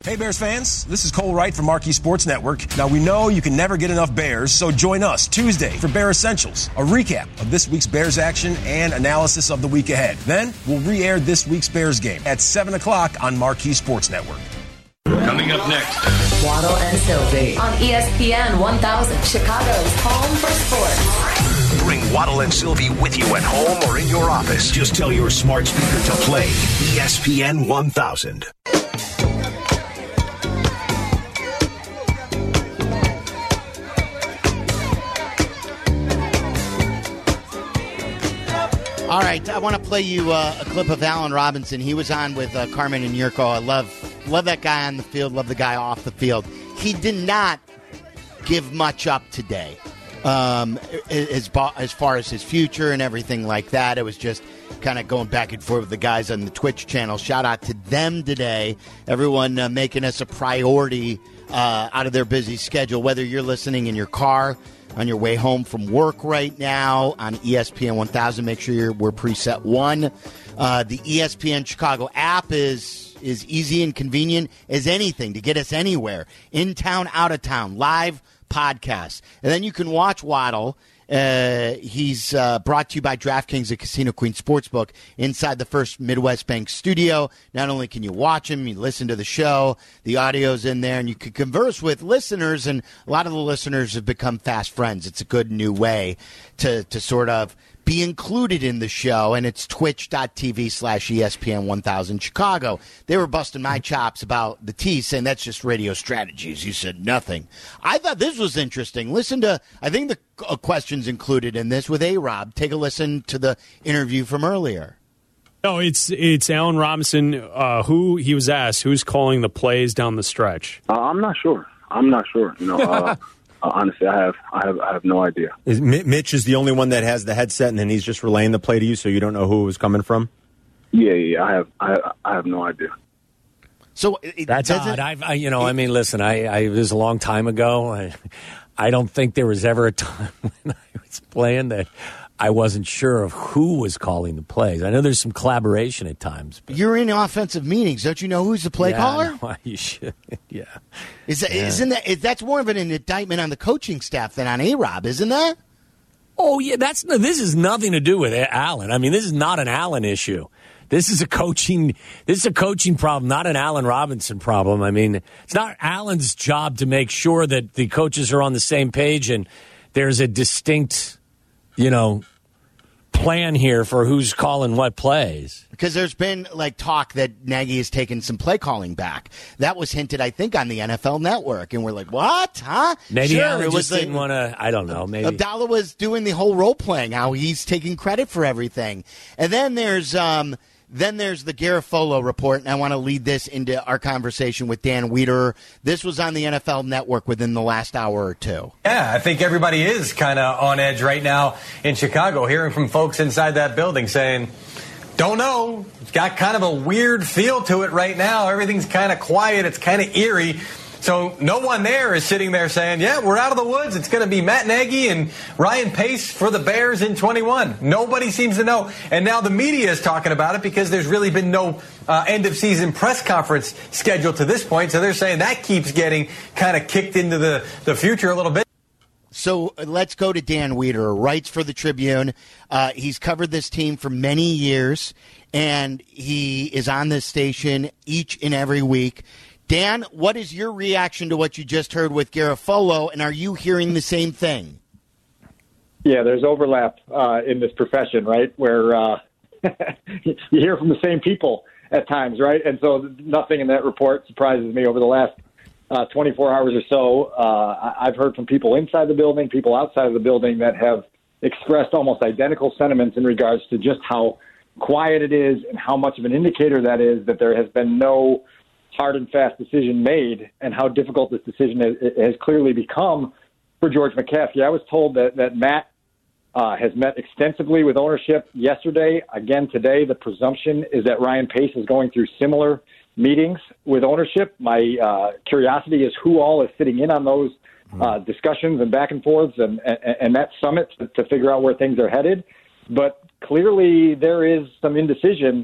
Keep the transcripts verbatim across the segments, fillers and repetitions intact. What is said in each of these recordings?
Hey, Bears fans, this is Cole Wright from Marquee Sports Network. Now, we know you can never get enough Bears, so join us Tuesday for Bear Essentials, a recap of this week's Bears action and analysis of the week ahead. Then, we'll re-air this week's Bears game at seven o'clock on Marquee Sports Network. Coming up next, Waddle and Sylvie on E S P N one thousand, Chicago's home for sports. Bring Waddle and Sylvie with you at home or in your office. Just tell your smart speaker to play E S P N one thousand. All right, I want to play you uh, a clip of Allen Robinson. He was on with uh, Carmen and Yurko. I love love that guy on the field, love the guy off the field. He did not give much up today um, as, as far as his future and everything like that. It was just kind of going back and forth with the guys on the Twitch channel. Shout out to them today. Everyone uh, making us a priority uh, out of their busy schedule, whether you're listening in your car, on your way home from work right now on E S P N one thousand. Make sure you're, we're preset one. Uh, the E S P N Chicago app is is easy and convenient as anything to get us anywhere. In town, out of town, live podcasts. And then you can watch Waddle. Uh, he's uh, brought to you by DraftKings at Casino Queen Sportsbook inside the First Midwest Bank studio. Not only can you watch him, you listen to the show, the audio's in there, and you can converse with listeners, and a lot of the listeners have become fast friends. It's a good new way to, to sort of be included in the show, and it's twitch.tv slash ESPN 1000 Chicago. They were busting my chops about the T, saying that's just radio strategies. You said nothing. I thought this was interesting. Listen to, I think the uh, questions included in this with A-Rob. Take a listen to the interview from earlier. No, it's it's Allen Robinson. Uh, who he was asked, who's calling the plays down the stretch? Uh, I'm not sure. I'm not sure. You know, uh, Uh, honestly, I have, I have, I have no idea. Is Mitch is the only one that has the headset, and then he's just relaying the play to you, so you don't know who it was coming from. Yeah, yeah, I have, I, I have no idea. So it, that's odd. I've, I, you know, I mean, listen, I, I it was a long time ago. I, I don't think there was ever a time when I was playing that I wasn't sure of who was calling the plays. I know there's some collaboration at times. But you're in offensive meetings. Don't you know who's the play yeah, caller? No, you should. Yeah. Is that, yeah. Isn't that, is, that's more of an indictment on the coaching staff than on A-Rob, isn't that? Oh, yeah. That's This is nothing to do with Allen. I mean, this is not an Allen issue. This is a coaching This is a coaching problem, not an Allen Robinson problem. I mean, it's not Allen's job to make sure that the coaches are on the same page and there's a distinct, you know, plan here for who's calling what plays. Because there's been, like, talk that Nagy has taken some play calling back. That was hinted, I think, on the N F L Network. And we're like, what? Huh? Maybe sure, Allen it just was didn't want to, I don't know. Maybe Abdallah was doing the whole role playing, how he's taking credit for everything. And then there's... um. Then there's the Garofolo report, and I want to lead this into our conversation with Dan Wiederer. This was on the N F L Network within the last hour or two. Yeah, I think everybody is kind of on edge right now in Chicago, hearing from folks inside that building saying, don't know. It's got kind of a weird feel to it right now. Everything's kind of quiet. It's kind of eerie. So no one there is sitting there saying, yeah, we're out of the woods. It's going to be Matt Nagy and Ryan Pace for the Bears in twenty-one. Nobody seems to know. And now the media is talking about it because there's really been no uh, end-of-season press conference scheduled to this point. So they're saying that keeps getting kind of kicked into the, the future a little bit. So let's go to Dan Wiederer, writes for the Tribune. Uh, he's covered this team for many years, and he is on this station each and every week. Dan, what is your reaction to what you just heard with Garofolo, and are you hearing the same thing? Yeah, there's overlap uh, in this profession, right, where uh, you hear from the same people at times, right? And so nothing in that report surprises me. Over the last uh, twenty-four hours or so, uh, I've heard from people inside the building, people outside of the building that have expressed almost identical sentiments in regards to just how quiet it is and how much of an indicator that is that there has been no hard and fast decision made, and how difficult this decision has, has clearly become for George McCaskey. I was told that, that Matt uh, has met extensively with ownership yesterday. Again, today, the presumption is that Ryan Pace is going through similar meetings with ownership. My uh, curiosity is who all is sitting in on those uh, discussions and back and forths and, and, and that summit to, to figure out where things are headed. But clearly there is some indecision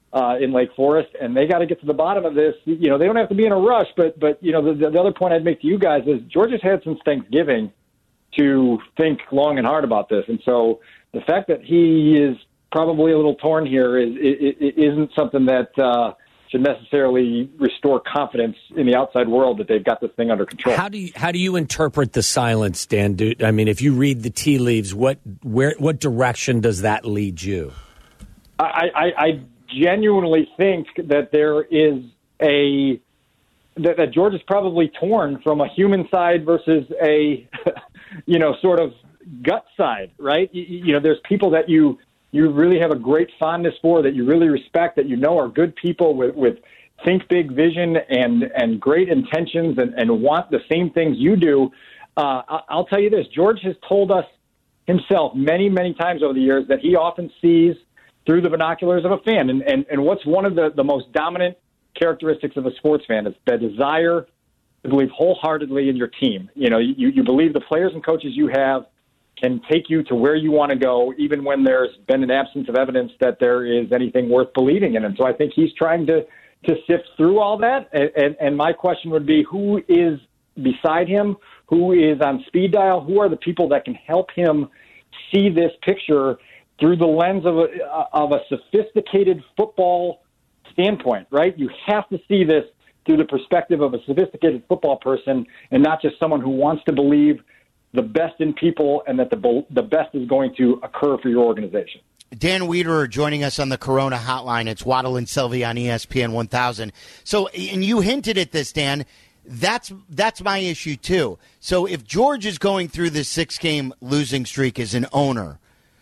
uh, in Lake Forest, and they got to get to the bottom of this. You know, they don't have to be in a rush, but, but you know, the, the other point I'd make to you guys is Georgia's had since Thanksgiving to think long and hard about this. And so the fact that he is probably a little torn here is, it, it isn't something that uh, should necessarily restore confidence in the outside world that they've got this thing under control. How do you, how do you interpret the silence, Dan? Do, I mean, if you read the tea leaves, what where what direction does that lead you? I, I, I genuinely think that there is a that, that George is probably torn from a human side versus a you know sort of gut side, right? You, you know, there's people that you you really have a great fondness for, that you really respect, that you know are good people with, with think big vision and and great intentions and, and want the same things you do. Uh, I'll tell you this: George has told us himself many many times over the years that he often sees through the binoculars of a fan. And, and, and what's one of the, the most dominant characteristics of a sports fan is the desire to believe wholeheartedly in your team. You know, you, you believe the players and coaches you have can take you to where you want to go, even when there's been an absence of evidence that there is anything worth believing in. And so I think he's trying to, to sift through all that. And, and, and my question would be, who is beside him? Who is on speed dial? Who are the people that can help him see this picture through the lens of a, of a sophisticated football standpoint, right? You have to see this through the perspective of a sophisticated football person and not just someone who wants to believe the best in people and that the the best is going to occur for your organization. Dan Wiederer joining us on the Corona Hotline. It's Waddle and Sylvie on E S P N one thousand. So, and you hinted at this, Dan. That's that's my issue, too. So if George is going through this six-game losing streak as an owner,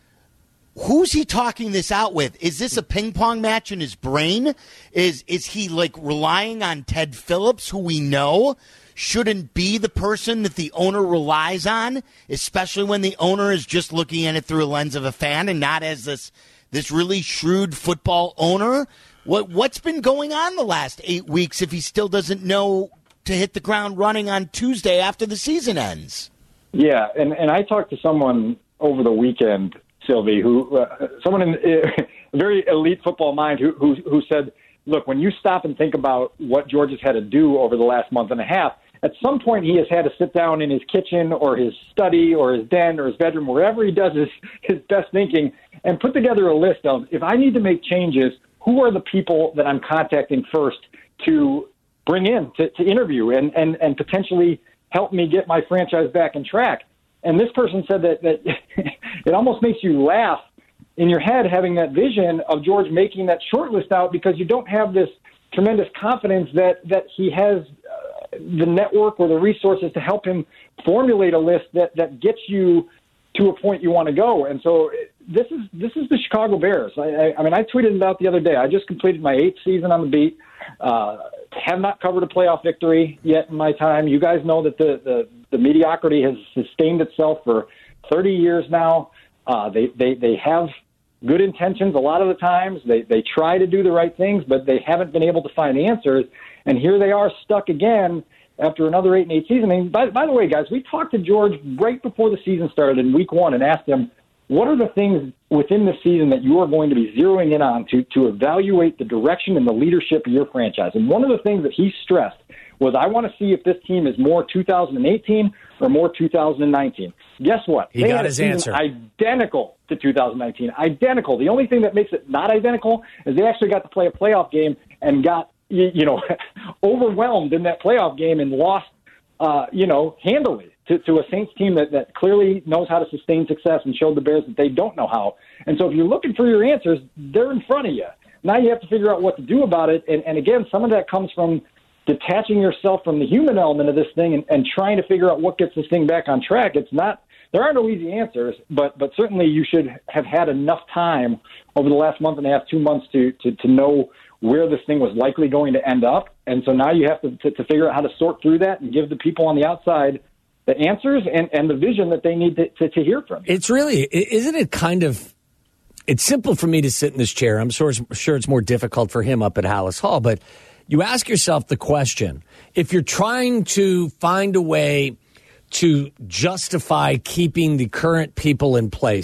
who's he talking this out with? Is this a ping pong match in his brain? Is is he like relying on Ted Phillips, who we know shouldn't be the person that the owner relies on, especially when the owner is just looking at it through a lens of a fan and not as this this really shrewd football owner? What what's been going on the last eight weeks if he still doesn't know to hit the ground running on Tuesday after the season ends? Yeah, and, and I talked to someone over the weekend, Sylvie, who uh, someone in a very elite football mind who, who who said, look, when you stop and think about what George has had to do over the last month and a half, at some point he has had to sit down in his kitchen or his study or his den or his bedroom, wherever he does his, his best thinking, and put together a list of, if I need to make changes, who are the people that I'm contacting first to bring in, to, to interview and, and, and potentially help me get my franchise back on track. And this person said that, that it almost makes you laugh in your head having that vision of George making that short list out because you don't have this tremendous confidence that, that he has uh, the network or the resources to help him formulate a list that, that gets you to a point you want to go. And so this is this is the Chicago Bears. I, I, I mean, I tweeted it out the other day. I just completed my eighth season on the beat. Uh, have not covered a playoff victory yet in my time. You guys know that the, the, the mediocrity has sustained itself for thirty years now. Uh, they, they, they have good intentions a lot of the times. They, they try to do the right things, but they haven't been able to find answers. And here they are stuck again after another eight and eight season. And by, by the way, guys, we talked to George right before the season started in week one and asked him, what are the things within the season that you are going to be zeroing in on to, to evaluate the direction and the leadership of your franchise? And one of the things that he stressed was, I want to see if this team is more two thousand eighteen or more two thousand nineteen. Guess what? He they got had a his season answer. Identical to two thousand nineteen. Identical. The only thing that makes it not identical is they actually got to play a playoff game and got, you, you know, overwhelmed in that playoff game and lost, uh, you know, handily. To, to a Saints team that, that clearly knows how to sustain success and showed the Bears that they don't know how. And so if you're looking for your answers, they're in front of you. Now you have to figure out what to do about it. And, and again, some of that comes from detaching yourself from the human element of this thing and, and trying to figure out what gets this thing back on track. It's not, there are no easy answers, but, but certainly you should have had enough time over the last month and a half, two months to, to, to know where this thing was likely going to end up. And so now you have to, to, to figure out how to sort through that and give the people on the outside the answers and, and the vision that they need to, to, to hear from. It's really, isn't it kind of, it's simple for me to sit in this chair. I'm sure, sure it's more difficult for him up at Hallis Hall, but you ask yourself the question, if you're trying to find a way to justify keeping the current people in place,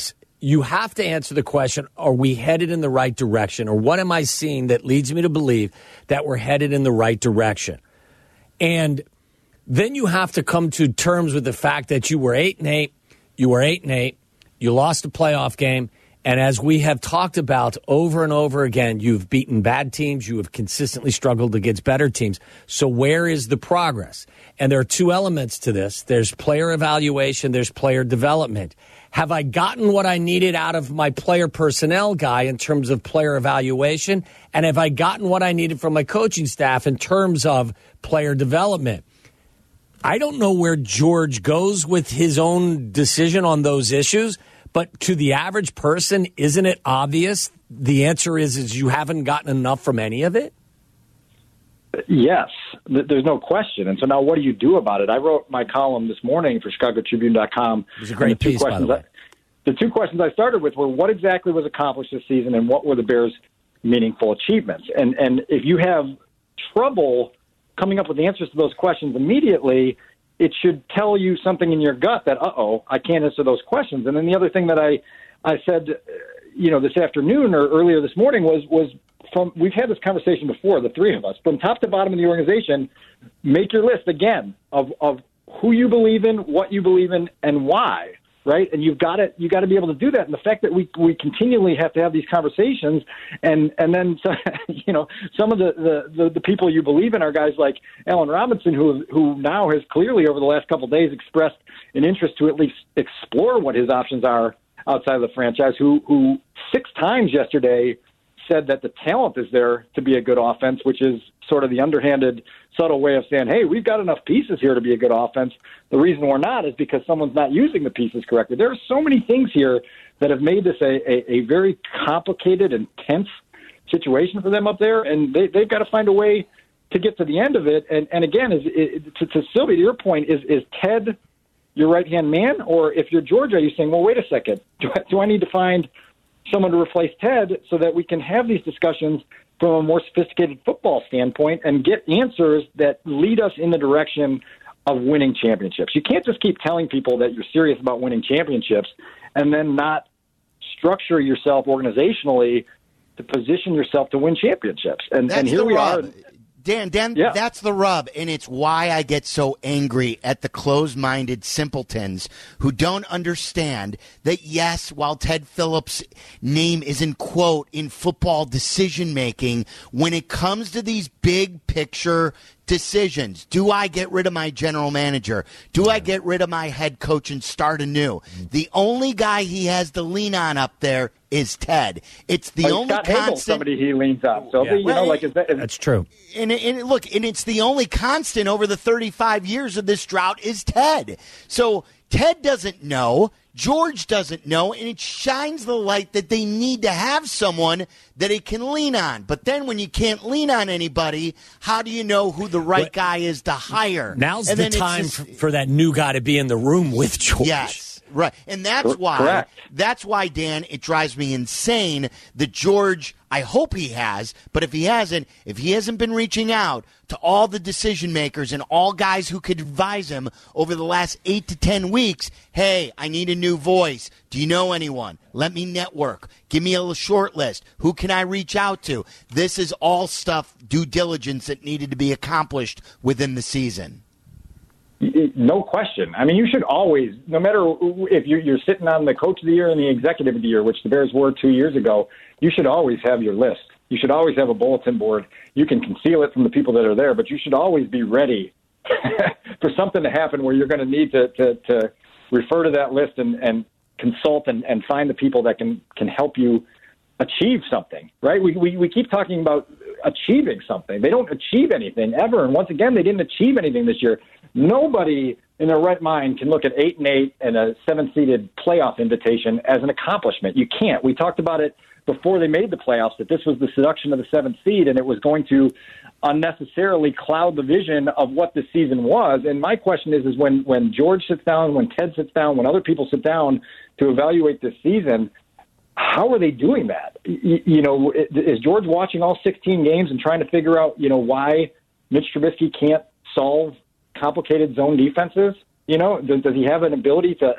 you have to answer the question, are we headed in the right direction? Or what am I seeing that leads me to believe that we're headed in the right direction? And then you have to come to terms with the fact that you were eight and eight, you were eight and eight, you lost a playoff game, and as we have talked about over and over again, you've beaten bad teams, you have consistently struggled against better teams. So where is the progress? And there are two elements to this. There's player evaluation, there's player development. Have I gotten what I needed out of my player personnel guy in terms of player evaluation? And have I gotten what I needed from my coaching staff in terms of player development? I don't know where George goes with his own decision on those issues, but to the average person, isn't it obvious? The answer is, is you haven't gotten enough from any of it? Yes, there's no question. And so now what do you do about it? I wrote my column this morning for Chicago Tribune dot com. It was a great piece, by the way. I, the two questions I started with were what exactly was accomplished this season and what were the Bears' meaningful achievements? And, and if you have trouble coming up with the answers to those questions immediately, it should tell you something in your gut that, uh-oh, I can't answer those questions. And then the other thing that I, I said, you know, this afternoon or earlier this morning was, was from, we've had this conversation before, the three of us, from top to bottom of the organization, make your list again of, of who you believe in, what you believe in, and why. Right, and you've got to you got to be able to do that. And the fact that we we continually have to have these conversations, and and then you know some of the, the, the, the people you believe in are guys like Allen Robinson, who who now has clearly over the last couple of days expressed an interest to at least explore what his options are outside of the franchise. Who who six times yesterday said that the talent is there to be a good offense, which is sort of the underhanded, subtle way of saying, hey, we've got enough pieces here to be a good offense. The reason we're not is because someone's not using the pieces correctly. There are so many things here that have made this a, a, a very complicated and tense situation for them up there, and they, they've got to find a way to get to the end of it. And, and again, is it, to, to Sylvia, to your point, is, is Ted your right-hand man? Or if you're Georgia, are you saying, well, wait a second, do I, do I need to find someone to replace Ted so that we can have these discussions from a more sophisticated football standpoint and get answers that lead us in the direction of winning championships? You can't just keep telling people that you're serious about winning championships and then not structure yourself organizationally to position yourself to win championships. And, and here we rub. are. Dan, Dan, yeah. That's the rub, and it's why I get so angry at the closed-minded simpletons who don't understand that, yes, while Ted Phillips' name is in quote in football decision-making, when it comes to these big-picture decisions, do I get rid of my general manager? Do I get rid of my head coach and start anew? The only guy he has to lean on up there is Ted. It's the like only Scott constant. Hagel's somebody he leans on. So yeah. you know, like is that, is, that's true. And, and look, and it's the only constant over the thirty-five years of this drought is Ted. So Ted doesn't know. George doesn't know, and it shines the light that they need to have someone that he can lean on. But then when you can't lean on anybody, how do you know who the right but, guy is to hire? Now's and the time just, for, for that new guy to be in the room with George. Yes. Right, and that's why, Correct. that's why, Dan, it drives me insane that George, I hope he has, but if he hasn't, if he hasn't been reaching out to all the decision makers and all guys who could advise him over the last eight to ten weeks, hey, I need a new voice. Do you know anyone? Let me network. Give me a short list. Who can I reach out to? This is all stuff, due diligence that needed to be accomplished within the season. No question. I mean, you should always, no matter if you're, you're sitting on the coach of the year and the executive of the year, which the Bears were two years ago, you should always have your list. You should always have a bulletin board. You can conceal it from the people that are there, but you should always be ready for something to happen where you're going to need to, to, to refer to that list and, and consult and, and find the people that can, can help you achieve something, right? We, we we keep talking about achieving something. They don't achieve anything ever. And once again, they didn't achieve anything this year. Nobody in their right mind can look at eight and eight and a seven-seeded playoff invitation as an accomplishment. You can't. We talked about it before they made the playoffs, that this was the seduction of the seventh seed, and it was going to unnecessarily cloud the vision of what this season was. And my question is, is when, when George sits down, when Ted sits down, when other people sit down to evaluate this season, how are they doing that? You, you know, is George watching all sixteen games and trying to figure out, you know, why Mitch Trubisky can't solve complicated zone defenses? You know, does, does he have an ability to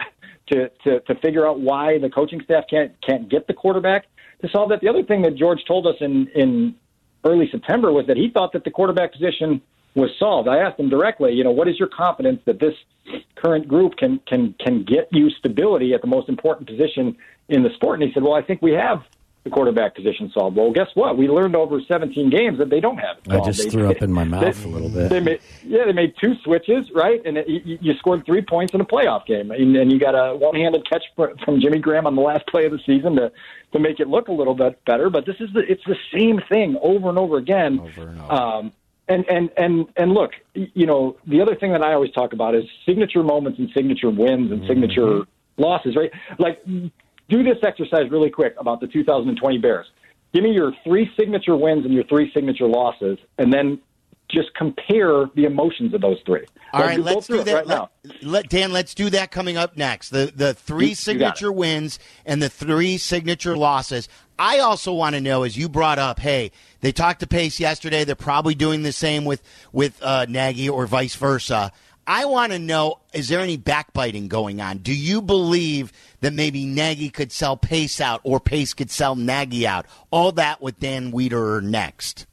to, to, to figure out why the coaching staff can't can't get the quarterback to solve that. The other thing that George told us in, in early September was that he thought that the quarterback position was solved. I asked him directly, you know, what is your confidence that this current group can can can get you stability at the most important position in the sport? And he said, well, I think we have the quarterback position solved. Well, guess what? We learned over seventeen games that they don't have it solved. I just they, threw up in my mouth they, a little bit. They made, yeah, they made two switches, right? And it, you, you scored three points in a playoff game. And, and you got a one-handed catch from Jimmy Graham on the last play of the season to, to make it look a little bit better. But this is the, it's the same thing over and over again. Over and over. Um, and, and, and, and look, you know, the other thing that I always talk about is signature moments and signature wins and mm-hmm. signature losses, right? Like, do this exercise really quick about the two thousand twenty Bears. Give me your three signature wins and your three signature losses, and then just compare the emotions of those three. All Let's right, do let's do right that. now. Let, let, Dan, let's do that coming up next. The the three You- signature you got it. wins and the three signature losses. I also want to know, as you brought up, hey, they talked to Pace yesterday. They're probably doing the same with, with uh, Nagy or vice versa. I want to know, is there any backbiting going on? Do you believe that maybe Nagy could sell Pace out or Pace could sell Nagy out? All that with Dan Wiederer next.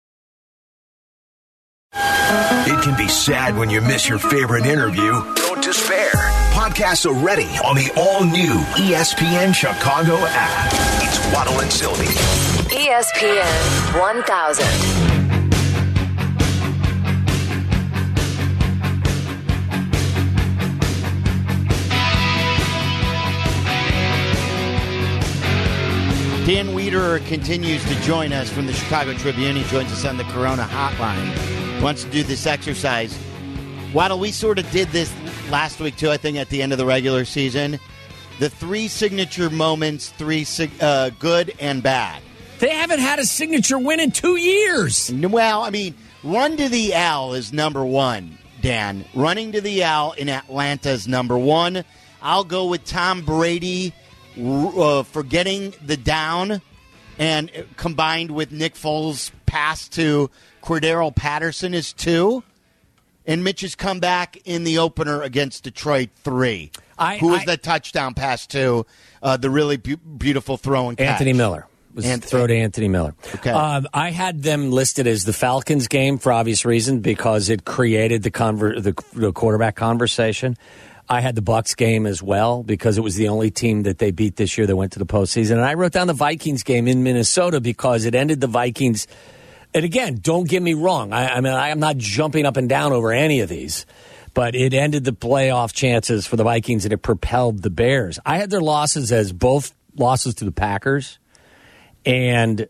It can be sad when you miss your favorite interview. Don't despair. Podcasts are ready on the all-new E S P N Chicago app. It's Waddle and Sylvie. E S P N one thousand. Dan Wiederer continues to join us from the Chicago Tribune. He joins us on the Corona Hotline. Wants to do this exercise. Waddle, we sort of did this last week, too, I think, at the end of the regular season. The three signature moments, three sig- uh, good and bad. They haven't had a signature win in two years. Well, I mean, run to the L is number one, Dan. Running to the L in Atlanta is number one. I'll go with Tom Brady uh, forgetting the down, and combined with Nick Foles' pass to Cordero Patterson is two. And Mitch's comeback in the opener against Detroit, three. I, Who was I, the touchdown pass to? Uh, the really bu- beautiful throw and catch. Anthony Miller. Was Anth- throw to Anthony Miller. Okay. Um, I had them listed as the Falcons game for obvious reason because it created the, conver- the, the quarterback conversation. I had the Bucs game as well because it was the only team that they beat this year that went to the postseason. And I wrote down the Vikings game in Minnesota because it ended the Vikings. And again, don't get me wrong. I, I mean, I'm not jumping up and down over any of these, but it ended the playoff chances for the Vikings and it propelled the Bears. I had their losses as both losses to the Packers, and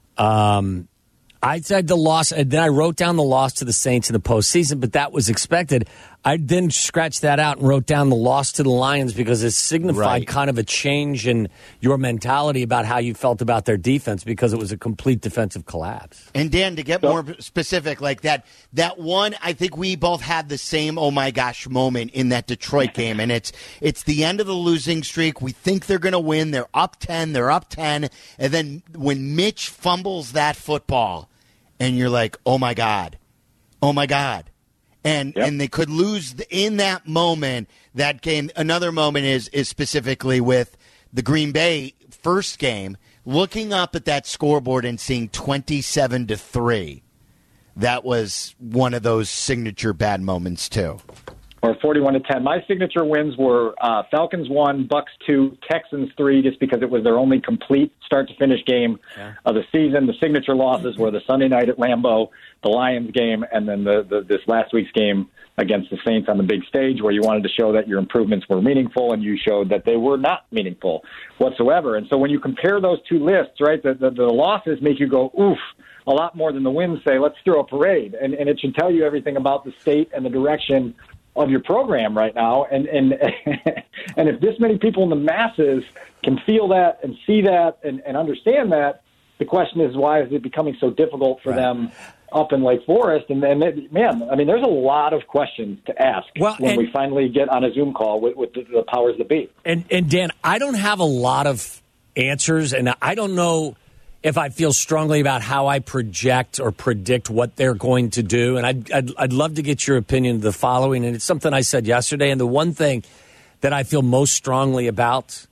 um, I said the loss. And then I wrote down the loss to the Saints in the postseason, but that was expected. I then scratched that out and wrote down the loss to the Lions because it signified Right. kind of a change in your mentality about how you felt about their defense because it was a complete defensive collapse. And Dan, to get more specific, like that, that one, I think we both had the same oh my gosh moment in that Detroit game, and it's it's the end of the losing streak. We think they're going to win. They're up ten. They're up ten, and then when Mitch fumbles that football, and you're like, oh my god, oh my god. And Yep. and they could lose in that moment. That game. Another moment is is specifically with the Green Bay first game, looking up at that scoreboard and seeing twenty-seven to three. That was one of those signature bad moments too. Or forty-one to ten. My signature wins were uh, Falcons one, Bucks two, Texans three, just because it was their only complete start-to-finish game yeah. of the season. The signature losses were the Sunday night at Lambeau, the Lions game, and then the, the this last week's game against the Saints on the big stage, where you wanted to show that your improvements were meaningful, and you showed that they were not meaningful whatsoever. And so when you compare those two lists, right, the, the, the losses make you go, oof, a lot more than the wins say, let's throw a parade. And, and it should tell you everything about the state and the direction of your program right now. And and and if this many people in the masses can feel that and see that and, and understand that, the question is, why is it becoming so difficult for right. them up in Lake Forest? And then, man, I mean, there's a lot of questions to ask well, when and, we finally get on a Zoom call with, with the, the powers that be. And, and Dan, I don't have a lot of answers, and I don't know if I feel strongly about how I project or predict what they're going to do. And I'd, I'd, I'd love to get your opinion of the following. And it's something I said yesterday. And the one thing that I feel most strongly about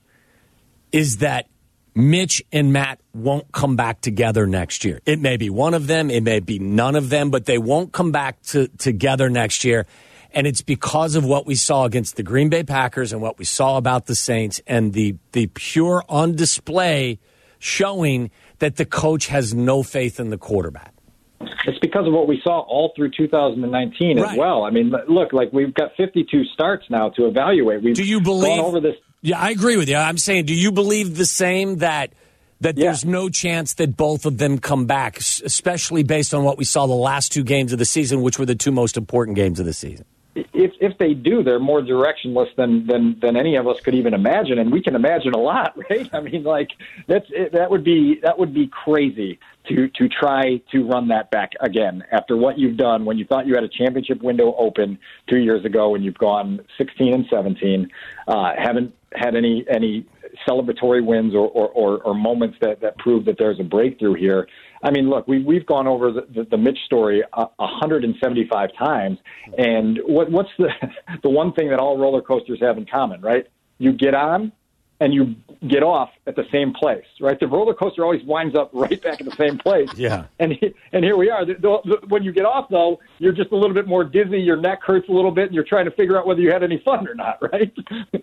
is that Mitch and Matt won't come back together next year. It may be one of them, it may be none of them, but they won't come back to, together next year. And it's because of what we saw against the Green Bay Packers and what we saw about the Saints and the, the pure on display showing that the coach has no faith in the quarterback. It's because of what we saw all through two thousand nineteen right. as well. I mean, look, like we've got fifty-two starts now to evaluate. We've do you believe, gone over this. Yeah, I agree with you. I'm saying, do you believe the same that that yeah. there's no chance that both of them come back, especially based on what we saw the last two games of the season, which were the two most important games of the season? If if they do, they're more directionless than, than, than any of us could even imagine, and we can imagine a lot, right? I mean, like that's that would be that would be crazy to to try to run that back again after what you've done when you thought you had a championship window open two years ago, and you've gone sixteen and seventeen, uh, haven't had any any celebratory wins or or, or, or moments that, that prove that there's a breakthrough here. I mean, look, we, we've gone over the, the, the Mitch story uh, one hundred seventy-five times, and what, what's the the one thing that all roller coasters have in common, right? You get on and you get off at the same place, right? The roller coaster always winds up right back at the same place. Yeah. And and here we are. The, the, when you get off, though, you're just a little bit more dizzy, your neck hurts a little bit, and you're trying to figure out whether you had any fun or not, right?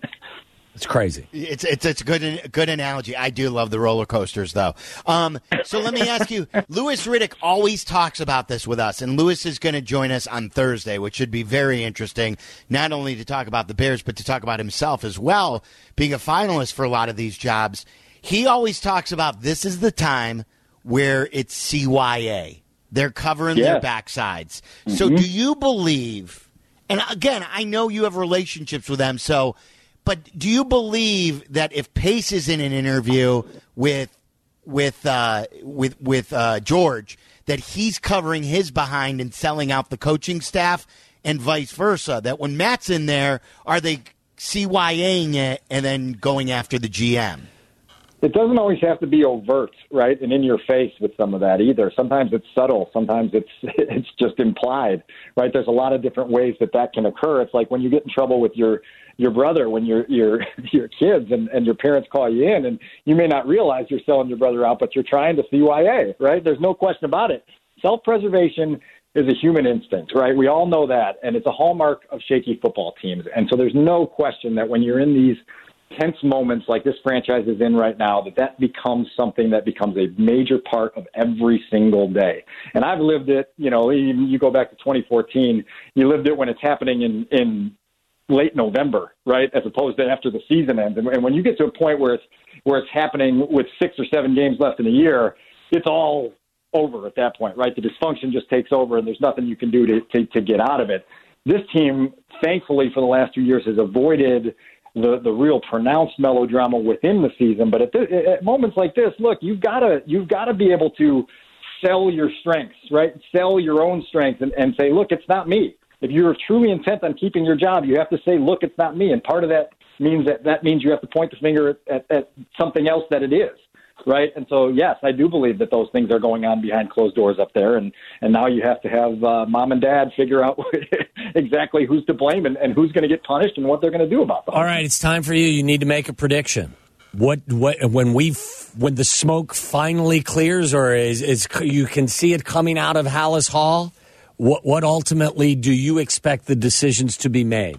It's crazy. It's it's it's a good good analogy. I do love the roller coasters, though. Um, so let me ask you, Louis Riddick always talks about this with us, and Louis is going to join us on Thursday, which should be very interesting, not only to talk about the Bears, but to talk about himself as well, being a finalist for a lot of these jobs. He always talks about this is the time where it's C Y A. They're covering yeah. their backsides. Mm-hmm. So do you believe, and again, I know you have relationships with them, so... But do you believe that if Pace is in an interview with with uh, with with uh, George, that he's covering his behind and selling out the coaching staff, and vice versa? That when Matt's in there, are they C Y A-ing it and then going after the G M? It doesn't always have to be overt, right, and in your face with some of that either. Sometimes it's subtle. Sometimes it's it's just implied, right? There's a lot of different ways that that can occur. It's like when you get in trouble with your your brother when you're you're your kids and, and your parents call you in, and you may not realize you're selling your brother out, but you're trying to C Y A, right? There's no question about it. Self-preservation is a human instinct, right? We all know that, and it's a hallmark of shaky football teams. And so there's no question that when you're in these tense moments like this franchise is in right now, that that becomes something that becomes a major part of every single day. And I've lived it, you know, even you go back to twenty fourteen, you lived it when it's happening in, in late November, right, as opposed to after the season ends. And, and when you get to a point where it's where it's happening with six or seven games left in a year, it's all over at that point, right? The dysfunction just takes over, and there's nothing you can do to, to, to get out of it. This team, thankfully, for the last two years has avoided the, the real pronounced melodrama within the season. But at, this, at moments like this, look, you've got to you've got to be able to sell your strengths, right? Sell your own strengths and, and say, look, it's not me. If you're truly intent on keeping your job, you have to say, look, it's not me. And part of that means that that means you have to point the finger at, at, at something else that it is, right? And so, yes, I do believe that those things are going on behind closed doors up there. And, and now you have to have uh, mom and dad figure out exactly who's to blame and, and who's going to get punished and what they're going to do about them. All right, it's time for you. You need to make a prediction. What what when we when the smoke finally clears, or is, is you can see it coming out of Hallis Hall? What, what ultimately do you expect the decisions to be made?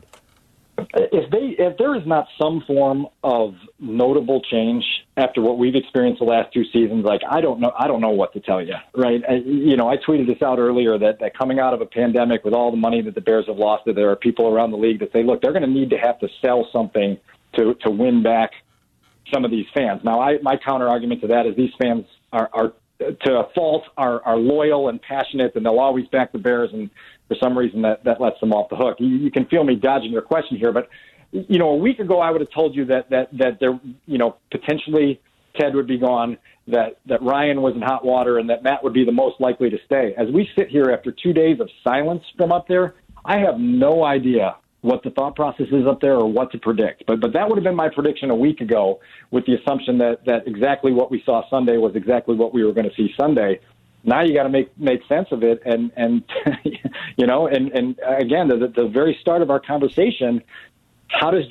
If they, if there is not some form of notable change after what we've experienced the last two seasons, like I don't know, I don't know what to tell you, right? I, you know, I tweeted this out earlier that, that coming out of a pandemic with all the money that the Bears have lost, that there are people around the league that say, look, they're going to need to have to sell something to to win back some of these fans. Now, I, my counter argument to that is these fans are. are to a fault, are, are loyal and passionate, and they'll always back the Bears, and for some reason that, that lets them off the hook. You, you can feel me dodging your question here, but, you know, a week ago I would have told you that, that, that there, you know, potentially Ted would be gone, that, that Ryan was in hot water, and that Matt would be the most likely to stay. As we sit here after two days of silence from up there, I have no idea what the thought process is up there or what to predict. But but that would have been my prediction a week ago, with the assumption that, that exactly what we saw Sunday was exactly what we were going to see Sunday. Now you got to make make sense of it. And, and you know, and, and again, the, the very start of our conversation, how does George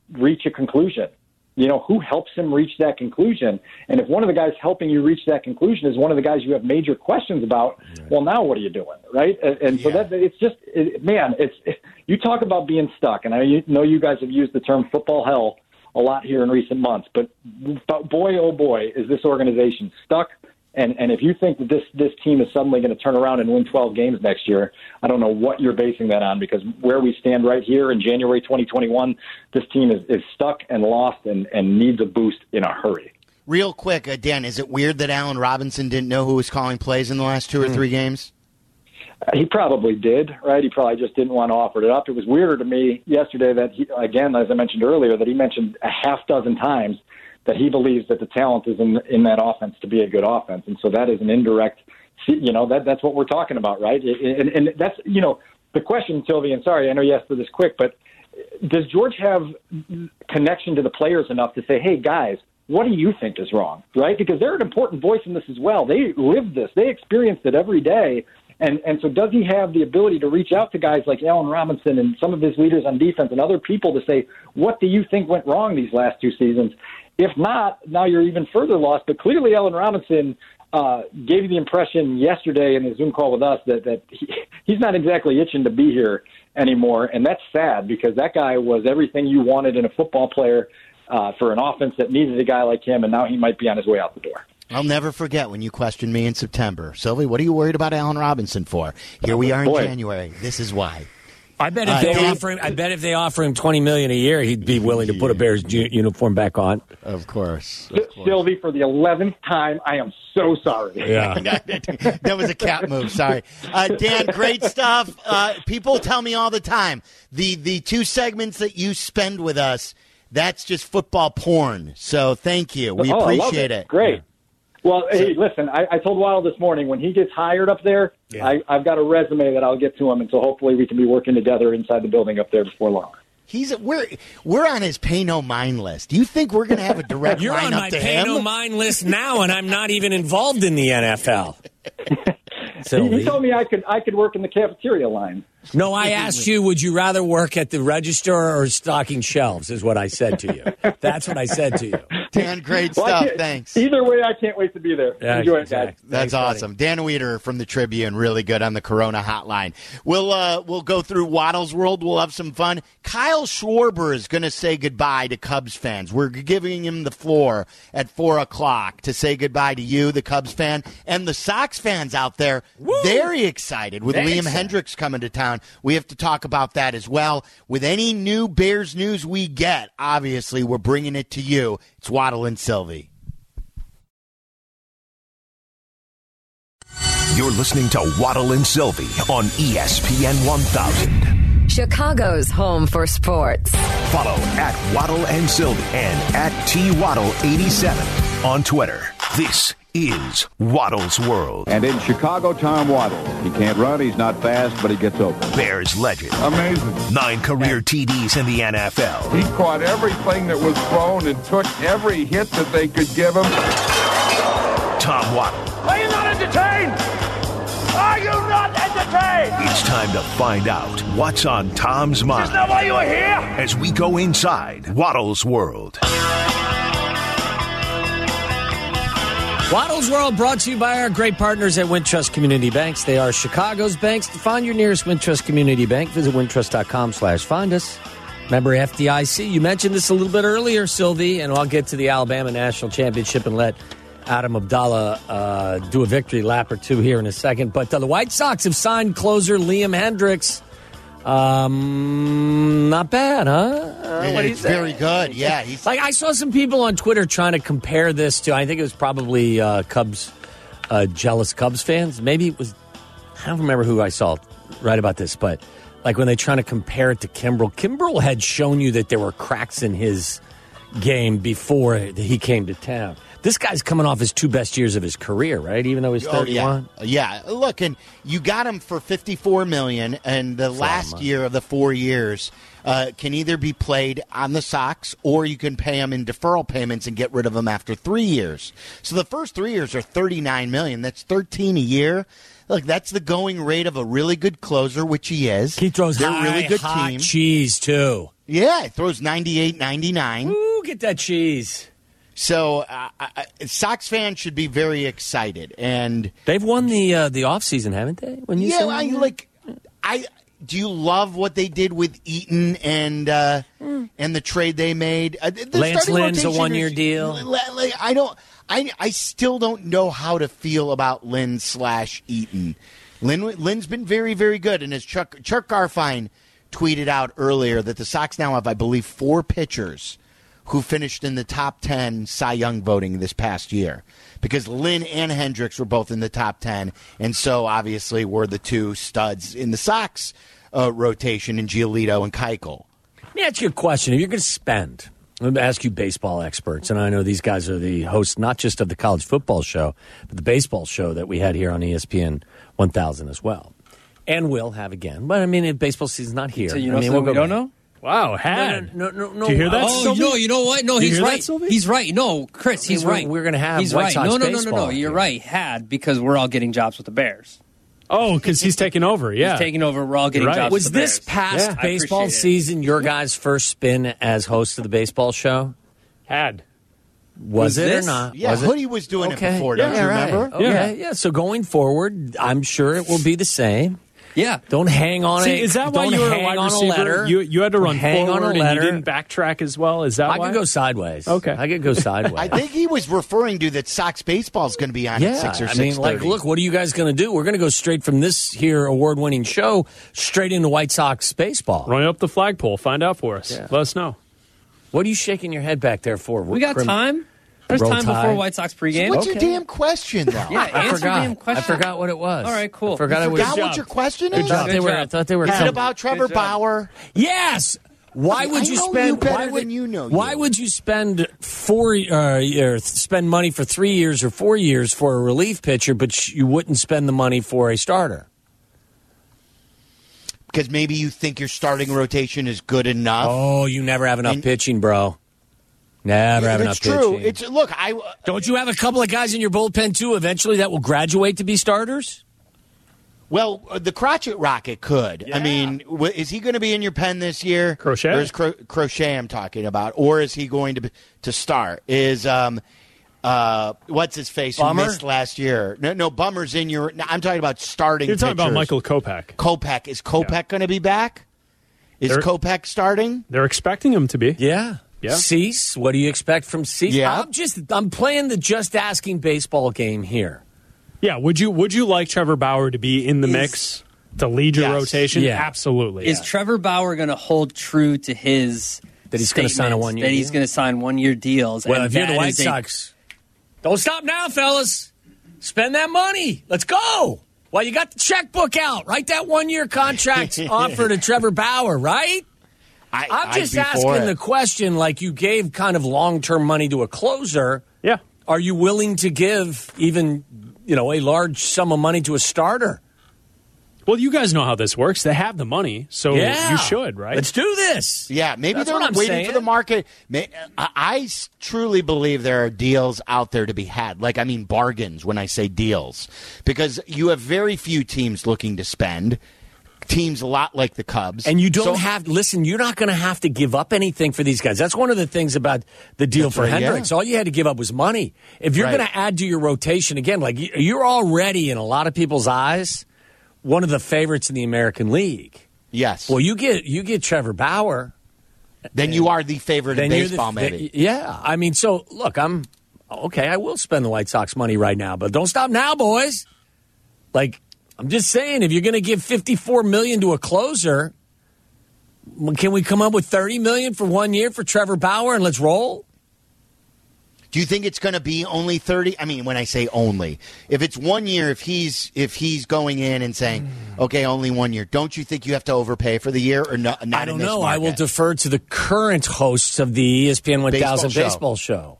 reach a conclusion? You know, who helps him reach that conclusion? And if one of the guys helping you reach that conclusion is one of the guys you have major questions about, yeah. well, now what are you doing, right? And, and so yeah. that it's just, it, man, it's it, you talk about being stuck, and I know you guys have used the term football hell a lot here in recent months, but boy, oh boy, is this organization stuck. And and if you think that this, this team is suddenly going to turn around and win twelve games next year, I don't know what you're basing that on, because where we stand right here in January twenty twenty-one, this team is, is stuck and lost and, and needs a boost in a hurry. Real quick, uh, Dan, is it weird that Allen Robinson didn't know who was calling plays in the last two or three games? Uh, he probably did, right? He probably just didn't want to offer it up. It was weirder to me yesterday that, he, again, as I mentioned earlier, that he mentioned a half dozen times that he believes that the talent is in in that offense to be a good offense. And so that is an indirect, you know, that that's what we're talking about, right? And, and that's, you know, the question, Sylvie, and sorry, I know you asked for this quick, but does George have connection to the players enough to say, hey, guys, what do you think is wrong, right? Because they're an important voice in this as well. They live this. They experience it every day. And and so does he have the ability to reach out to guys like Allen Robinson and some of his leaders on defense and other people to say, what do you think went wrong these last two seasons? If not, now you're even further lost. But clearly Allen Robinson uh, gave you the impression yesterday in the Zoom call with us that, that he, he's not exactly itching to be here anymore. And that's sad, because that guy was everything you wanted in a football player uh, for an offense that needed a guy like him, and now he might be on his way out the door. I'll never forget when you questioned me in September. Sylvie, what are you worried about Allen Robinson for? Here we are in Boy. January. This is why. I bet if uh, they Dave, offer him, I bet if they offer him twenty million dollars a year, he'd be willing to put a Bears ju- uniform back on. Of course, of course. Sylvie, for the eleventh time, I am so sorry. Yeah, that was a cat move. Sorry, uh, Dan. Great stuff. Uh, people tell me all the time the the two segments that you spend with us, that's just football porn. So thank you. We oh, appreciate it. it. Great. Well, so, hey, listen, I, I told Waddle this morning, when he gets hired up there, yeah. I, I've got a resume that I'll get to him, and so hopefully we can be working together inside the building up there before long. He's we're we're on his pay no mind list. Do you think we're going to have a direct You're line on up my to pay him? no mind list now, and I'm not even involved in the N F L. he, he told me I could I could work in the cafeteria line. No, I asked you, would you rather work at the register or stocking shelves, is what I said to you. That's what I said to you. Dan, great well, stuff. Thanks. Either way, I can't wait to be there. Yeah, Enjoy exactly. it, guys. That's Thanks, awesome. buddy. Dan Weeder from the Tribune, really good on the Corona hotline. We'll uh, we'll go through Waddle's World. We'll have some fun. Kyle Schwarber is going to say goodbye to Cubs fans. We're giving him the floor at four o'clock to say goodbye to you, the Cubs fan, and the Sox fans out there. Woo! Very excited with Very Liam excited. Hendricks coming to town. We have to talk about that as well. With any new Bears news we get, obviously, we're bringing it to you. It's Waddle and Sylvie. You're listening to Waddle and Sylvie on E S P N one thousand. Chicago's home for sports. Follow at Waddle and Sylvie and at T Waddle eighty-seven on Twitter. This is Waddle's World. And in Chicago, Tom Waddle. He can't run, he's not fast, but he gets open. Bears legend. Amazing. Nine career T Ds in the N F L. He caught everything that was thrown and took every hit that they could give him. Tom Waddle. Are you not entertained? Are you not entertained? It's time to find out what's on Tom's mind. Isn't that why you were here? As we go inside Waddle's World. Waddle's World brought to you by our great partners at Wintrust Community Banks. They are Chicago's banks. To find your nearest Wintrust Community Bank, visit wintrust.com slash find us. Member F D I C. You mentioned this a little bit earlier, Sylvie, and I'll get to the Alabama National Championship and let Adam Abdallah uh, do a victory lap or two here in a second. But uh, the White Sox have signed closer Liam Hendricks. Um, not bad, huh? Uh, what do you It's say? very good. Yeah, he's Like, I saw some people on Twitter trying to compare this to, I think it was probably uh, Cubs, uh, jealous Cubs fans. Maybe it was, I don't remember who I saw write about this, but like when they're trying to compare it to Kimbrel. Kimbrel had shown you that there were cracks in his game before he came to town. This guy's coming off his two best years of his career, right? Even though he's thirty-one. Oh, yeah. yeah. Look, and you got him for fifty-four million dollars, and the last year of the four years uh, can either be played on the Sox or you can pay him in deferral payments and get rid of him after three years. So the first three years are thirty-nine million dollars. That's thirteen a year. Look, that's the going rate of a really good closer, which he is. He throws They're high, a really good hot team. cheese, too. Yeah, he throws ninety-eight, ninety-nine. Ooh, get that cheese. So, uh, I, Sox fans should be very excited. And they've won the uh, the offseason, haven't they? When you yeah, say I, like, I do you love what they did with Eaton and uh, mm. and the trade they made? Uh, the Lance Lynn's a one year deal. Like, I don't. I I still don't know how to feel about Lynn slash Eaton. Lynn Lynn's been very very good, and as Chuck Chuck Garfien tweeted out earlier that the Sox now have, I believe, four pitchers who finished in the top ten Cy Young voting this past year, because Lynn and Hendricks were both in the top ten, and so obviously were the two studs in the Sox uh, rotation in Giolito and Keuchel. Let me ask you a question. If you're going to spend, I'm going to ask you baseball experts, and I know these guys are the hosts not just of the college football show, but the baseball show that we had here on E S P N one thousand as well. And will have again. But, I mean, if baseball season's not here. So you know I mean, something we'll we don't know? Wow, had. No, no, no, no. Do you hear that, Oh, Sylvie? no, you know what? No, Do you he's hear right. that, Sylvie? He's right. No, Chris, he's we're, right. We're going to have he's White right. Sox no, no, no, no, baseball no. You're here. right. Had, because we're all getting jobs with the Bears. Oh, because he's taking over, yeah. He's taking over. We're all getting Right. jobs Was with the this Bears. past Yeah. baseball I appreciate it. season your guys' first spin as host of the baseball show? Had. Was, Was it this? or not? Yeah, was Hoodie it? was doing Okay. it before, Yeah, don't you right. remember? Okay, Yeah. yeah. So going forward, I'm sure it will be the same. Yeah. Don't hang on See, it. is that why Don't you were a hang wide on receiver? letter. You you had to run hang forward on a and letter. you didn't backtrack as well? Is that I why? could go sideways. Okay. I could go sideways. I think he was referring to that Sox baseball is going to be on yeah, at six or I six mean, like, look, what are you guys going to do? We're going to go straight from this here award-winning show straight into White Sox baseball. Run up the flagpole. Find out for us. Yeah. Let us know. What are you shaking your head back there for? We got Crim- time. There's Roll time Tide. before White Sox pregame. What's Okay. your damn question, though? Yeah, I answer forgot. damn question. I forgot what it was. All right, cool. I forgot You it was. forgot Good what job. your question Good is? job. Good They were, job. I thought they were. Is coming- it about Trevor job. Bauer? Yes. Why would I you know spend? you better why would than you know Why you. would you spend four uh, or spend money for three years or four years for a relief pitcher, but you wouldn't spend the money for a starter? Because maybe you think your starting rotation is good enough. Oh, you never have enough And- pitching, bro. Never Yeah, have that's enough true. pitching. It's look, I Don't you have a couple of guys in your bullpen too? Eventually, that will graduate to be starters. well, uh, the Crotchet Rocket could. I Yeah. mean, w- is he going to be in your pen this year? Crochet? Or is Cro- Crochet I'm talking about, or is he going to be, to start? Is um, uh, what's his face Bummer? who missed last year? No, no, Bummer's in your. No, I'm talking about starting. You're talking about pitchers. Michael Kopech. Kopech. Is Kopech Yeah. going to be back? Is They're- Kopech starting? They're expecting him to be. Yeah. Yeah. Cease. What do you expect from Cease? Yeah. I'm just. I'm playing the just asking baseball game here. Yeah. Would you Would you like Trevor Bauer to be in the Is- mix to lead your Yes. rotation? Yeah. Absolutely. Is Trevor Bauer going to hold true to his That he's gonna sign a statement one-year that he's deal? going to sign one-year deals? Well, and if you're the that White is a- Sox, don't stop now, fellas. Spend that money. Let's go. Well, you got the checkbook out. Write that one-year contract offer to Trevor Bauer, right? I, I'm I'd just be for asking it. the question, like you gave kind of long-term money to a closer. Yeah. Are you willing to give even, you know, a large sum of money to a starter? Well, you guys know how this works. They have the money, so Yeah. you should, right? Let's do this. Yeah, maybe That's they're what I'm waiting saying. for the market. May- I, I s- truly believe there are deals out there to be had. Like, I mean, bargains when I say deals. Because you have very few teams looking to spend. Teams a lot like the Cubs. And you don't So- have, listen, you're not going to have to give up anything for these guys. That's one of the things about the deal That's for right, Hendricks. yeah. All you had to give up was money. If you're Right. going to add to your rotation, again, like you- you're already, in a lot of people's eyes, one of the favorites in the American League. Yes. Well, you get you get Trevor Bauer. Then you are the favorite in Then you're the- baseball, maybe. Yeah. I mean, so, look, I'm, okay, I will spend the White Sox money right now, but don't stop now, boys. Like, I'm just saying, if you're going to give fifty-four million dollars to a closer, can we come up with thirty million dollars for one year for Trevor Bauer and let's roll? Do you think it's going to be only thirty? I mean, when I say only, if it's one year, if he's if he's going in and saying, okay, only one year, don't you think you have to overpay for the year or no, not? I don't in this know. I will market? defer to the current hosts of the E S P N one thousand Baseball show. baseball show.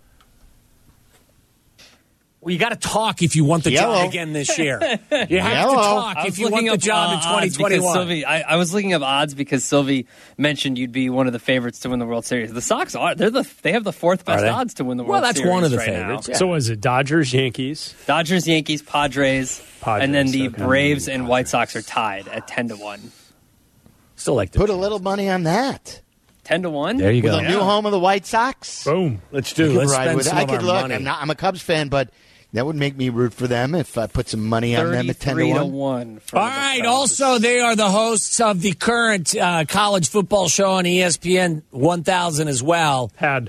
Well, you got to talk if you want the Yellow. job again this year. You have Yellow. to talk I if was you want looking the up, job uh, in twenty odds because twenty-one. Sylvie, I, I was looking up odds because Sylvie mentioned you'd be one of the favorites to win the World Series. The Sox are they're the they have the fourth best they? odds to win the Well, World that's Series. one of the right favorites, now. yeah. So is it Dodgers, Yankees? Dodgers, Yankees, Padres, Padres, and then the okay. Braves and White Sox are tied at ten to one. Still like to Put a little money on that. ten to one. There you With go. a Yeah. new home of the White Sox. Boom. Let's I do. could Let's ride spend with it. some I of could our look. money. I'm, not, I'm a Cubs fan, but that would make me root for them if I put some money on them at ten to thirty-three to one. one. for All the right. Cubs. Also, they are the hosts of the current uh, college football show on E S P N one thousand as well. Had.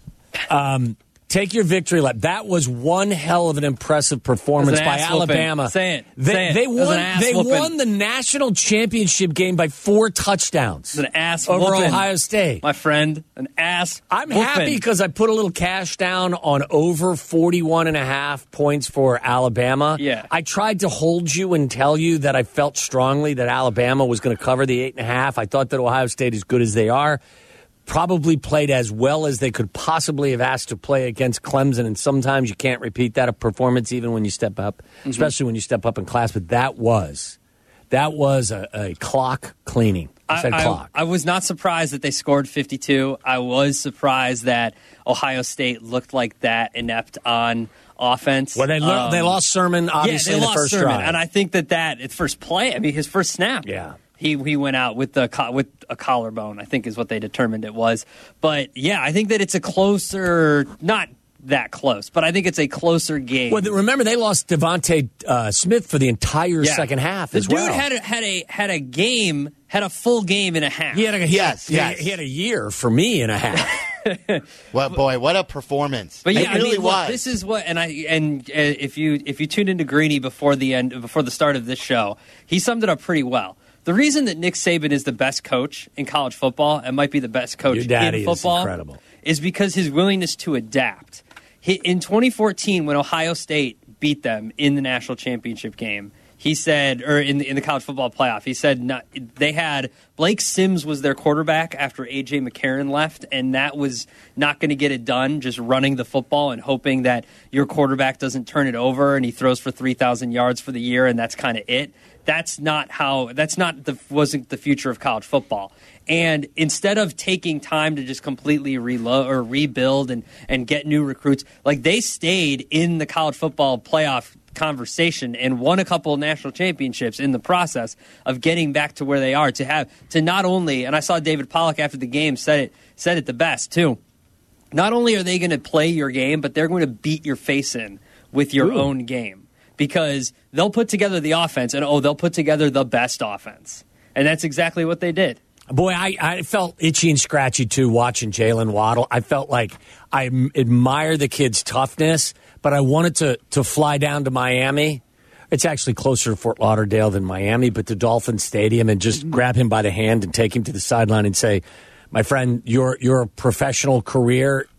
Um, take your victory lap. That was one hell of an impressive performance It was an by ass whooping. Alabama. Say it. They, Say it. they It was an won. ass They whooping. won the national championship game by four touchdowns. An ass over whooping. Ohio State. My friend, an ass. I'm whooping. happy because I put a little cash down on over forty-one and a half points for Alabama. Yeah. I tried to hold you and tell you that I felt strongly that Alabama was going to cover the eight and a half. I thought that Ohio State, as good as they are, probably played as well as they could possibly have asked to play against Clemson. And sometimes you can't repeat that a performance even when you step up, Mm-hmm. especially when you step up in class. But that was, that was a, a clock cleaning. I said I, clock. I was not surprised that they scored fifty-two. I was surprised that Ohio State looked like that inept on offense. Well, they, lo- Um, they lost Sermon, obviously, yeah, they in the lost first Sermon, drive. and I think that that at first play, I mean, his first snap, Yeah. he he went out with the co- with a collarbone. I think is what they determined it was. But yeah, I think that it's a closer, not that close, but I think it's a closer game. Well, remember they lost Devontae uh, Smith for the entire Yeah. second half the as dude well. had a, had a had a game, had a full game and a half. He had a, he Yes, had, yes. He had a year for me and a half. Well, boy, what a performance! But yeah, it really I mean, was. look, this is what, and I and uh, if you if you tuned into Greeny before the end, before the start of this show, he summed it up pretty well. The reason that Nick Saban is the best coach in college football and might be the best coach Your daddy in is football incredible. is because his willingness to adapt. He, in twenty fourteen, when Ohio State beat them in the national championship game, he said, or in the, in the college football playoff, he said not, they had Blake Sims was their quarterback after A J McCarron left, and that was not going to get it done, just running the football and hoping that your quarterback doesn't turn it over and he throws for three thousand yards for the year, and that's kind of it. That's not how. That's not the wasn't the future of college football. And instead of taking time to just completely reload or rebuild and, and get new recruits, like they stayed in the college football playoff conversation and won a couple of national championships in the process of getting back to where they are. To have to not only, and I saw David Pollack after the game said it said it the best too. Not only are they going to play your game, but they're going to beat your face in with your Ooh. own game. Because they'll put together the offense, and oh, they'll put together the best offense. And that's exactly what they did. Boy, I, I felt itchy and scratchy, too, watching Jalen Waddle. I felt like I m- admire the kid's toughness, but I wanted to, to fly down to Miami. It's actually closer to Fort Lauderdale than Miami, but to Dolphin Stadium and just grab him by the hand and take him to the sideline and say, my friend, your your professional career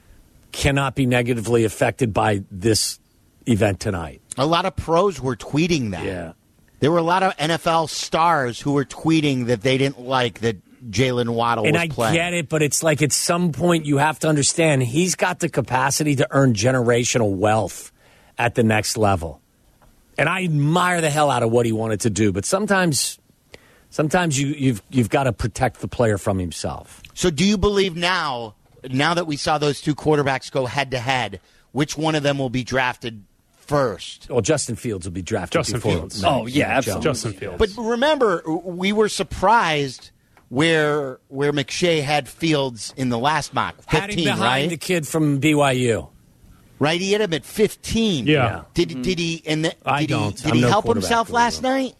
cannot be negatively affected by this event tonight. A lot of pros were tweeting that. Yeah. There were a lot of N F L stars who were tweeting that they didn't like that Jalen Waddle And was I playing. get it, but it's like at some point you have to understand he's got the capacity to earn generational wealth at the next level. And I admire the hell out of what he wanted to do, but sometimes sometimes you, you've you've got to protect the player from himself. So do you believe now, now that we saw those two quarterbacks go head to head, which one of them will be drafted first? Well, Justin Fields will be drafted Justin before. Fields. no, Oh, yeah, no, absolutely. Jones. Justin Fields. But remember, we were surprised where where McShay had Fields in the last mock, Had him fifteen, behind right? the kid from B Y U. Right, he had him at fifteen. Yeah. Did did he? And the, did I he, don't. Did I'm he no help quarterback himself guru. last night?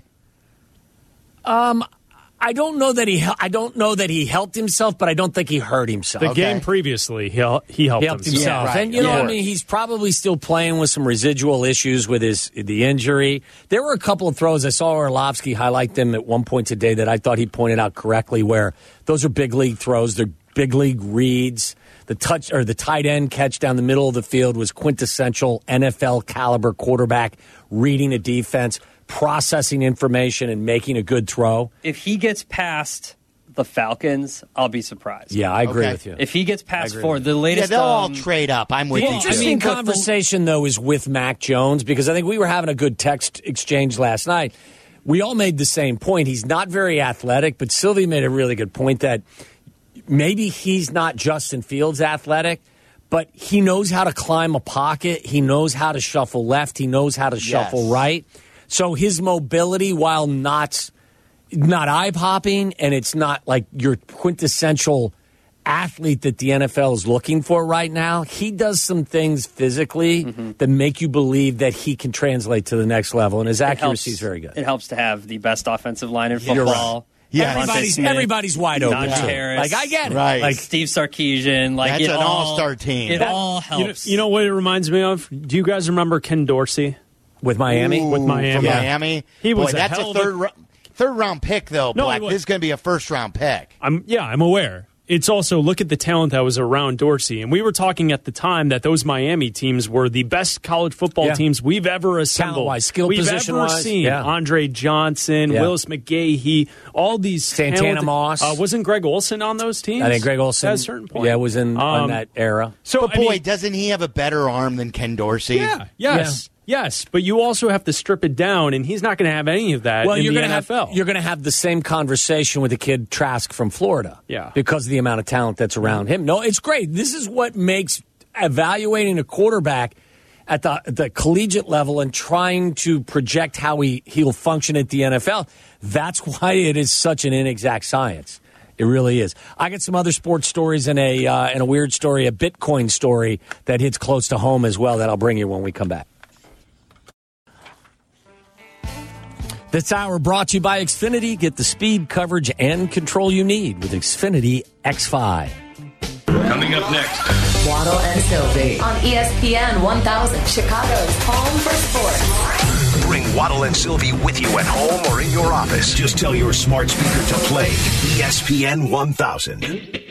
Um, I don't know that he. hel- I don't know that he helped himself, but I don't think he hurt himself. The Okay. game previously, he, hel- he helped, He helped himself. himself, Yeah, right. and you know, Yeah. I mean, he's probably still playing with some residual issues with his the injury. There were a couple of throws I saw Orlovsky highlight them at one point today that I thought he pointed out correctly, where those are big league throws, they're big league reads. The touch or the tight end catch down the middle of the field was quintessential N F L caliber quarterback reading a defense, processing information, and making a good throw. If he gets past the Falcons, I'll be surprised. Yeah, I agree Okay. with you. If he gets I past agree four, with the Yeah, latest. they'll all um, trade up. I'm with Well, you. I too. Interesting mean, but the- conversation, though, is with Mac Jones, because I think we were having a good text exchange last night. We all made the same point. He's not very athletic, but Sylvie made a really good point that maybe he's not Justin Fields athletic, but he knows how to climb a pocket. He knows how to shuffle left. He knows how to shuffle Yes. right. So his mobility, while not not eye popping, and it's not like your quintessential athlete that the N F L is looking for right now. He does some things physically mm-hmm. that make you believe that he can translate to the next level, and his accuracy is very good. It helps to have the best offensive line in football. Yeah, everybody's, everybody's wide open. Najee Harris, like I get it. Right. Like Steve Sarkisian. Like That's it an all, all-star team. It That, all helps. You know, you know what it reminds me of? Do you guys remember Ken Dorsey with Miami? Ooh, with Miami, from yeah. Miami. He was Boy, a that's hell a of a- third ro- third round pick though. No, Black. he was- This is going to be a first round pick. I'm yeah, I'm aware. It's also, look at the talent that was around Dorsey. And we were talking at the time that those Miami teams were the best college football Yeah. teams we've ever assembled. Talent-wise, skill we've position-wise, ever seen. yeah. Andre Johnson, Yeah. Willis McGahee, all these Santana talented- Moss. Uh, wasn't Greg Olson on those teams? I think Greg Olson At a certain point. Yeah, was in on Um, that era. So, But I boy, mean, doesn't he have a better arm than Ken Dorsey? yeah, yes. Yes, but you also have to strip it down, and he's not going to have any of that Well, in you're the gonna N F L. have you're going to have the same conversation with the kid Trask from Florida. Yeah. because of the amount of talent that's around him. No, it's great. This is what makes evaluating a quarterback at the the collegiate level and trying to project how he he'll function at the N F L. That's why it is such an inexact science. It really is. I got some other sports stories and a uh, and a weird story, a Bitcoin story that hits close to home as well. That I'll bring you when we come back. This hour brought to you by Xfinity. Get the speed, coverage, and control you need with Xfinity X five. Coming up next. Waddle and Sylvie on E S P N one thousand, Chicago's home for sports. Bring Waddle and Sylvie with you at home or in your office. Just tell your smart speaker to play E S P N one thousand.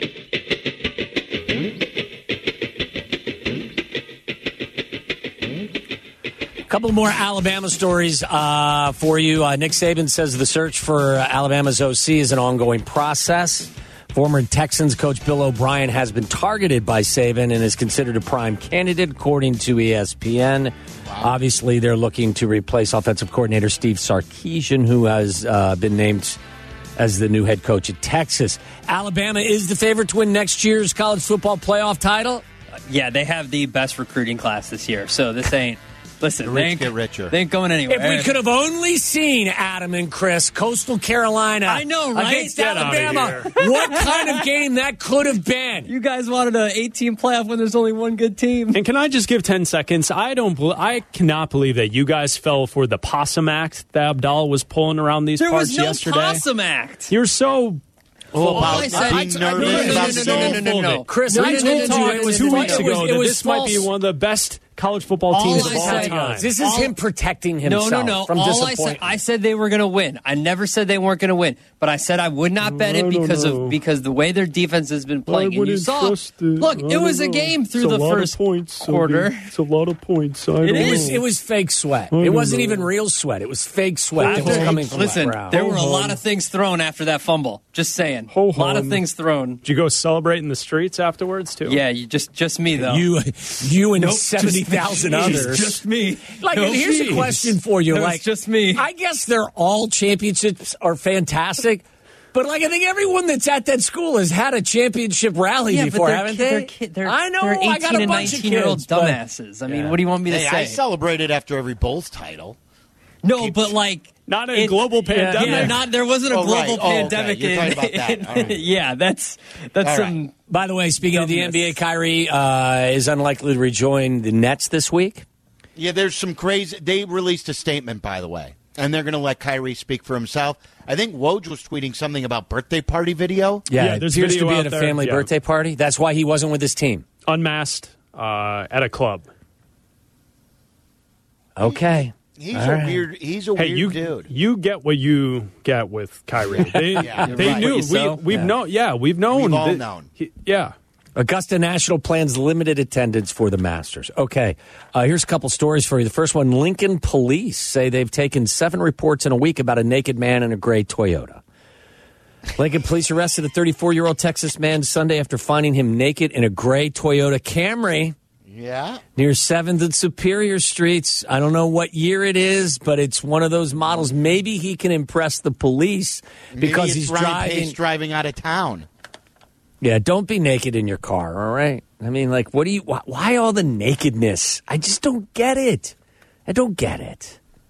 Couple more Alabama stories uh, for you. Uh, Nick Saban says the search for Alabama's O C is an ongoing process. Former Texans coach Bill O'Brien has been targeted by Saban and is considered a prime candidate, according to E S P N. Wow. Obviously, they're looking to replace offensive coordinator Steve Sarkisian, who has uh, been named as the new head coach at Texas. Alabama is the favorite to win next year's college football playoff title. Yeah, they have the best recruiting class this year, so this ain't. Listen, The they rich ain't, get richer. they ain't going anywhere. If we could have only seen Adam and Chris, Coastal Carolina, I know, right? against Get outta Alabama, here. what kind of game that could have been? You guys wanted an eight-team playoff when there's only one good team. And can I just give ten seconds? I don't. bel I cannot believe that you guys fell for the possum act that Abdallah was pulling around these There parts was no yesterday. possum act. You're so. Oh, All about I said- being I- I- nervous no, no, about no, the no, no, game. no, no, no. Chris, We I told told you you it it was was two weeks it ago was, that it was this might be false. one of the best college football All teams I of all said time. was- This is All- him protecting No, himself no, no. from All I said, disappointment. I said they were going to win. I never said they weren't going to win, but I said I would not bet it because of because the way their defense has been playing. And you saw, look, it was a game through the first quarter. It's a lot of points. I It It is. was, it was fake sweat. I It don't wasn't know. even real sweat. It was fake sweat that was coming from Listen, that crowd. there were a Ho-hum. lot of things thrown after that fumble. Just saying, a Ho-hum. lot of things thrown. Did you go celebrate in the streets afterwards too? Yeah, you just just me though. You, you and Nope, just seventy thousand me. others. Just me. Like, No, and here's please. a question for you. It was Like, just me. I guess they're all championships are fantastic, but like I think everyone that's at that school has had a championship rally Yeah, but before, they're haven't kid- they? they're kid- they're- I know. they're I got eighteen a and bunch of nineteen year old kids, but- dumbasses. I mean, Yeah. what do you want me to Hey, say? I celebrated after every Bulls title. No, but like Not in a it- global pandemic. Yeah, not there wasn't a Oh, right. global Oh, okay. pandemic. You're in, talking about that. in- All right. yeah, that's that's All right. some. By the way, speaking of the N B A, Dumbness. Kyrie uh, is unlikely to rejoin the Nets this week. Yeah, there's some crazy. They released a statement, by the way, and they're going to let Kyrie speak for himself. I think Woj was tweeting something about birthday party video. Yeah, Yeah, it there's appears to video be out at a there. family Yeah. birthday party. That's why he wasn't with his team. Unmasked uh, at a club. Okay. He's All a right. weird. He's a Hey, weird you dude. you get what you get with Kyrie. They, Yeah, you're they right. knew. What you sow? We, we've Yeah. known. Yeah, we've known. We've all that- known. he- yeah. Augusta National plans limited attendance for the Masters. Okay, uh, here's a couple stories for you. The first one, Lincoln police say they've taken seven reports in a week about a naked man in a gray Toyota. Lincoln police arrested a thirty-four-year-old Texas man Sunday after finding him naked in a gray Toyota Camry Yeah. near seventh and Superior Streets. I don't know what year it is, but it's one of those models. Maybe he can impress the police because Maybe it's he's Ryan driving. Pace driving out of town. Yeah, don't be naked in your car, all right? I mean, like, what do you, why, why all the nakedness? I just don't get it. I don't get it.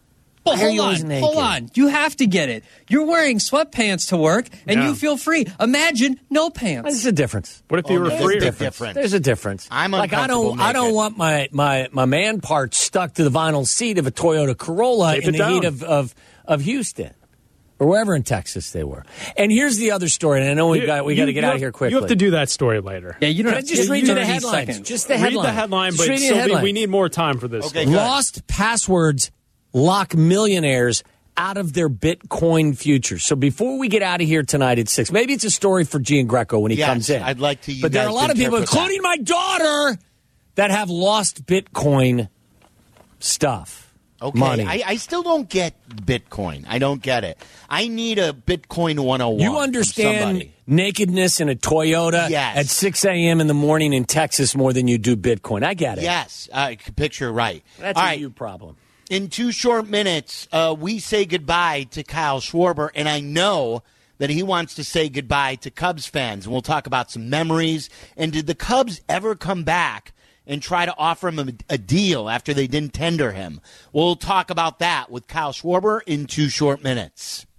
But Why are hold you on, always naked? hold on. You have to get it. You're wearing sweatpants to work, and Yeah. you feel free. Imagine no pants. There's a difference. What if you Oh, were no, free? there's a difference. There's a difference. I'm like I don't uncomfortable I don't naked. want my, my, my man part stuck to the vinyl seat of a Toyota Corolla Tape in it the heat down. of, of of Houston or wherever in Texas they were. And here's the other story, and I know we You- got we you- got to get you out have- of here quickly. You have to do that story later. Yeah, you don't Can I have just to- read you the thirty headlines? seconds. Just the headline. Read the headline, Just but read the Sylvie, headline. we need more time for this. Okay, story. good. Lost passwords lock millionaires out of their Bitcoin future. So before we get out of here tonight at six, maybe it's a story for Gian Greco when he Yes, comes in. I'd like to. You but there are a guys lot to of people, interpret that. including my daughter, that have lost Bitcoin stuff. Okay, Money. I, I still don't get Bitcoin. I don't get it. I need a Bitcoin one oh one. You from understand somebody. nakedness in a Toyota Yes. at six a.m. in the morning in Texas more than you do Bitcoin. I get it. Yes, I can picture right. That's All a right. you problem. In two short minutes, uh, we say goodbye to Kyle Schwarber, and I know that he wants to say goodbye to Cubs fans. And we'll talk about some memories. And did the Cubs ever come back and try to offer him a, a deal after they didn't tender him? We'll talk about that with Kyle Schwarber in two short minutes.